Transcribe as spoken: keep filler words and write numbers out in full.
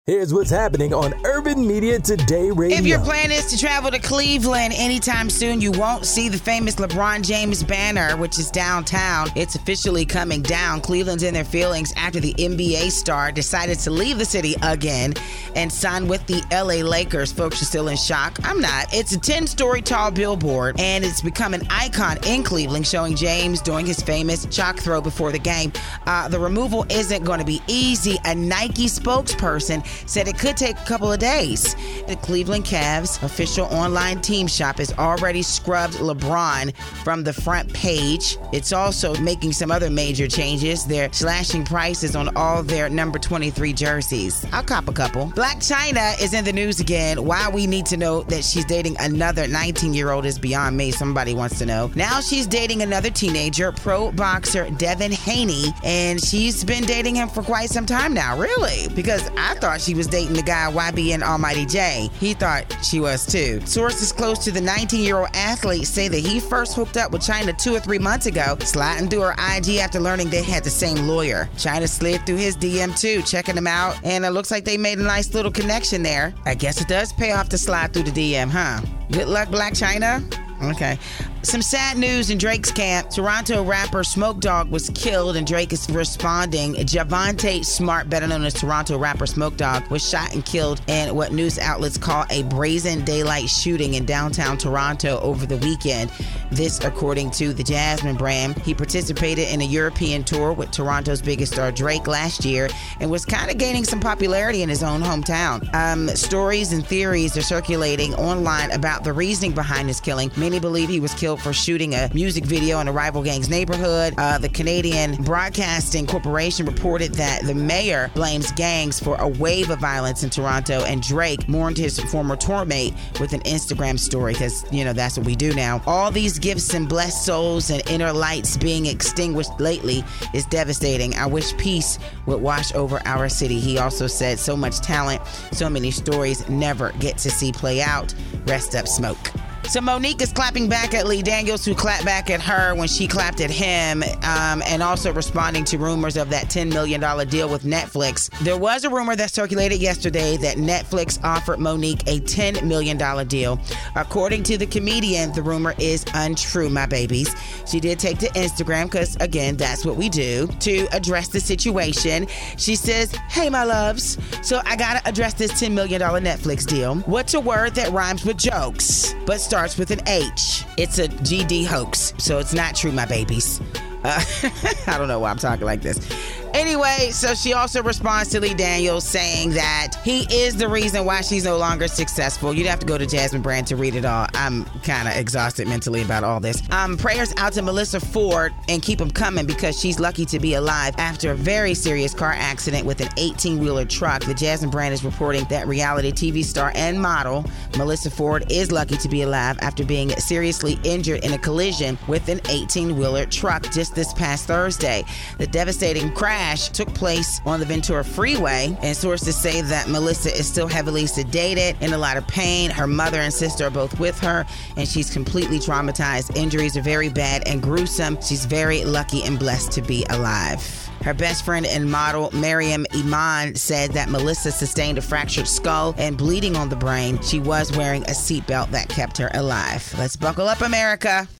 Here's what's happening on Urban Media Today Radio. If your plan is to travel to Cleveland anytime soon, you won't see the famous LeBron James banner, which is downtown. It's officially coming down. Cleveland's in their feelings after the N B A star decided to leave the city again and sign with the L A Lakers. Folks are still in shock. I'm not. It's a ten-story tall billboard, and it's become an icon in Cleveland, showing James doing his famous chalk throw before the game. Uh, the removal isn't going to be easy. A Nike spokesperson said it could take a couple of days. The Cleveland Cavs official online team shop has already scrubbed LeBron from the front page. It's also making some other major changes. They're slashing prices on all their number twenty-three jerseys. I'll cop a couple. Blac Chyna is in the news again. Why we need to know that she's dating another nineteen-year-old is beyond me. Somebody wants to know. Now she's dating another teenager, pro boxer Devin Haney, and she's been dating him for quite some time now. Really? Because I thought she was dating the guy Y B N Almighty J. He thought she was too. Sources close to the nineteen-year-old athlete say that he first hooked up with Chyna two or three months ago, sliding through her I G after learning they had the same lawyer. Chyna slid through his D M too, checking him out, and it looks like they made a nice little connection there. I guess it does pay off to slide through the D M, huh? Good luck, Blac Chyna. Okay. Some sad news in Drake's camp. Toronto rapper Smoke Dogg was killed, and Drake is responding. Javante Smart, better known as Toronto rapper Smoke Dogg, was shot and killed in what news outlets call a brazen daylight shooting in downtown Toronto over the weekend. This, according to the Jasmine brand. He participated in a European tour with Toronto's biggest star Drake last year and was kind of gaining some popularity in his own hometown. Um, stories and theories are circulating online about the reasoning behind his killing. Many believe he was killed for shooting a music video in a rival gang's neighborhood. Uh, the Canadian Broadcasting Corporation reported that the mayor blames gangs for a wave of violence in Toronto, and Drake mourned his former tour mate with an Instagram story because, you know, that's what we do now. All these gifts and blessed souls and inner lights being extinguished lately is devastating. I wish peace would wash over our city. He also said so much talent, so many stories never get to see play out. Rest up, Smoke. So Monique is clapping back at Lee Daniels, who clapped back at her when she clapped at him, um, and also responding to rumors of that ten million dollars deal with Netflix. There was a rumor that circulated yesterday that Netflix offered Monique a ten million dollars deal. According to the comedian, the rumor is untrue, my babies. She did take to Instagram, because, again, that's what we do, to address the situation. She says, hey, my loves, so I gotta address this ten million dollars Netflix deal. What's a word that rhymes with jokes, but starts with an H? It's a G D hoax, so it's not true, my babies. Uh, I don't know why I'm talking like this. Anyway, so she also responds to Lee Daniels saying that he is the reason why she's no longer successful. You'd have to go to Jasmine Brand to read it all. I'm kind of exhausted mentally about all this. Um, prayers out to Melissa Ford, and keep them coming, because she's lucky to be alive after a very serious car accident with an eighteen-wheeler truck. The Jasmine Brand is reporting that reality T V star and model Melissa Ford is lucky to be alive after being seriously injured in a collision with an eighteen-wheeler truck just this past Thursday. The devastating crash took place on the Ventura Freeway, and sources say that Melissa is still heavily sedated, in a lot of pain. Her mother and sister are both with her, and she's completely traumatized. Injuries are very bad and gruesome. She's very lucky and blessed to be alive. Her best friend and model, Miriam Iman, said that Melissa sustained a fractured skull and bleeding on the brain. She was wearing a seatbelt that kept her alive. Let's buckle up, America.